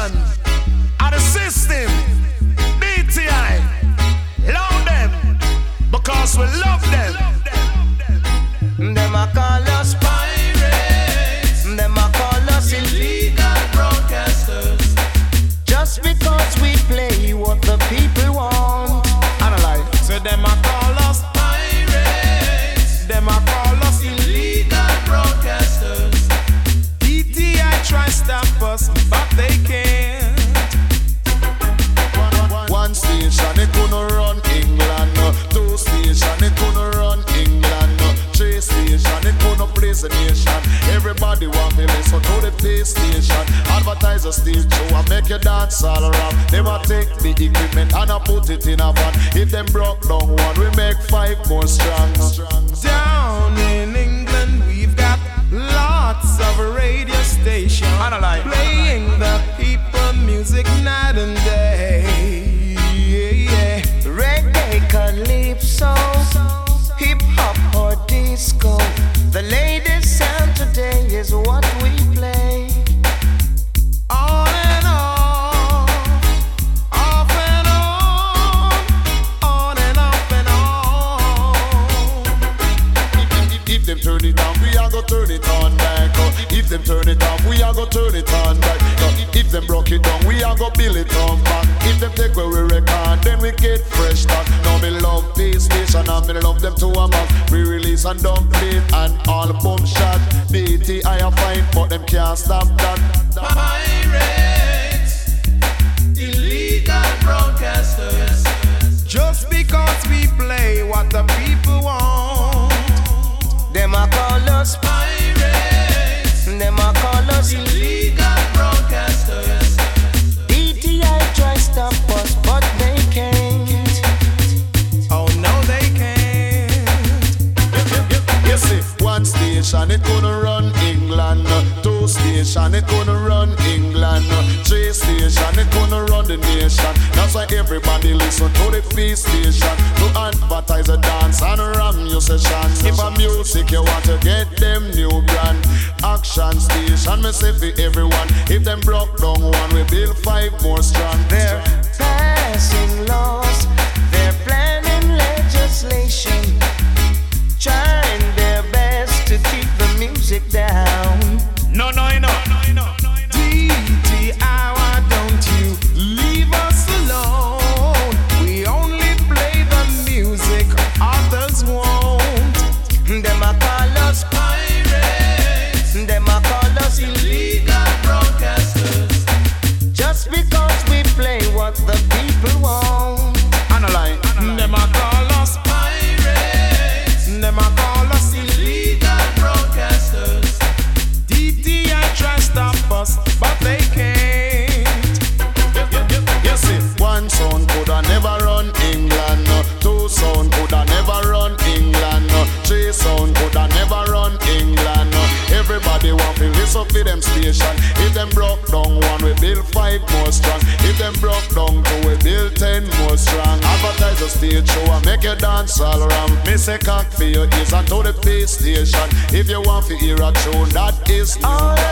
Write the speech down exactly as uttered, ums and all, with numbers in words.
nation of the system. D T I, love them because we love them. Them a call us pirates. Them a call us illegal broadcasters. Just because we play what the people want. Analyze. So them a call us pirates. Them a call us illegal broadcasters. D T I try stop us, but they can't. One station it gonna run England. Two station it gonna run England. Three station it gonna praise the nation. Everybody want me listen to the PlayStation. Advertiser still show and make you dance all around. They want take the equipment and I put it in a van. If them broke down one, we make five more strong. Down in England we've got lots of radio stations playing the people music night and day. Yeah, yeah. Reggae, calypso, hip hop or disco. The latest sound today is what we play. On and on, off and on, on and off and on. If, if them turn it on, we are gonna turn it on back. If them turn it off, we are gonna turn it on back. If them broke it down, we are gonna build it on back. If them take where we record, then we get fresh start. Now me love this station and me love them to a mass. We release and don't play and all boom shot. D T I are fine, but them can't stop that. Pirates, illegal broadcasters. Just because we play what the people want. Them a call us pirates. Them a call us illegal broadcasters. D T I try stop us, but they can't. Oh no, they can't. You see, one station it gonna run England. Two station it gonna run England. Three station it gonna run the nation. That's why everybody listen to the feast station. To advertise a dance and ram your sessions. If a music you want to get them new brand. Action station me say for everyone. If them broke down one, we build five more strong. They're passing laws. They're planning legislation. Trying their best to keep the music down. No, no, no. D T I, why don't you leave us alone? We only play the music others won't. Them a call us pirates. Them a call us illegal broadcasters. just because we play what the people want. Analyze. Them a call us pirates. Them a call us illegal broadcasters. D T I try stop us, but they can't. You see, one sound coulda never run England. Two sound coulda never run England. Three sound coulda never run England. Everybody want to listen to them station. If them broke down one, we build five more strong. If them broke down two, we build ten more strong. Advertise a stage show and make you dance all around. Me say cock for your ears and to the PlayStation. If you want to hear a tune, that is new. All